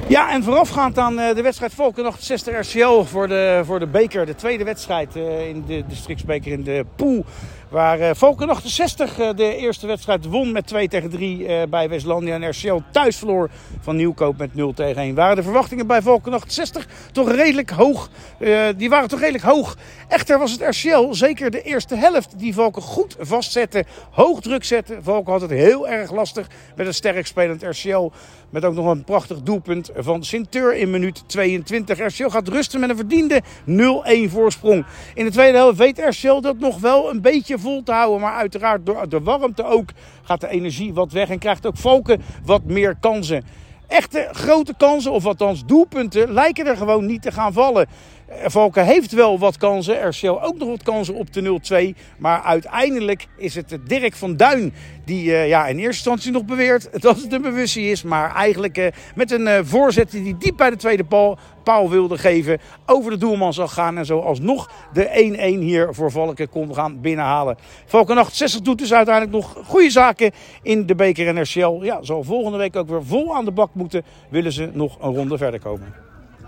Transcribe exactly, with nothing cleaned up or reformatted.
Ja, en voorafgaand aan de wedstrijd Valken achtenzestig R C L voor de, voor de beker, de tweede wedstrijd in de districtsbeker in de pool. Waar Valken achtenzestig de eerste wedstrijd won met twee tegen drie bij Westlandia en R C L thuis verloor van Nieuwkoop met nul tegen één. Waren de verwachtingen bij Valken achtenzestig toch redelijk hoog. Uh, die waren toch redelijk hoog. Echter was het R C L, zeker de eerste helft, die Valken goed vastzette. Hoog druk zette. Valken had het heel erg lastig met een sterk spelend R C L. Met ook nog een prachtig doelpunt van Sinteur in minuut tweeëntwintig. R C L gaat rusten met een verdiende nul-één voorsprong. In de tweede helft weet R C L dat nog wel een beetje vol te houden. Maar uiteraard door de warmte ook gaat de energie wat weg. En krijgt ook Valken wat meer kansen. Echte grote kansen, of althans doelpunten, lijken er gewoon niet te gaan vallen. Valken heeft wel wat kansen, R C L ook nog wat kansen op de nul-twee. Maar uiteindelijk is het Dirk van Duin die uh, ja, in eerste instantie nog beweert dat het een bewustzijn is. Maar eigenlijk uh, met een uh, voorzet die diep bij de tweede paal, paal wilde geven, over de doelman zal gaan. En zo alsnog de één-één hier voor Valken kon gaan binnenhalen. Valken achtenzestig doet dus uiteindelijk nog goede zaken in de beker en R C L. Ja, zal volgende week ook weer vol aan de bak moeten, willen ze nog een ronde verder komen.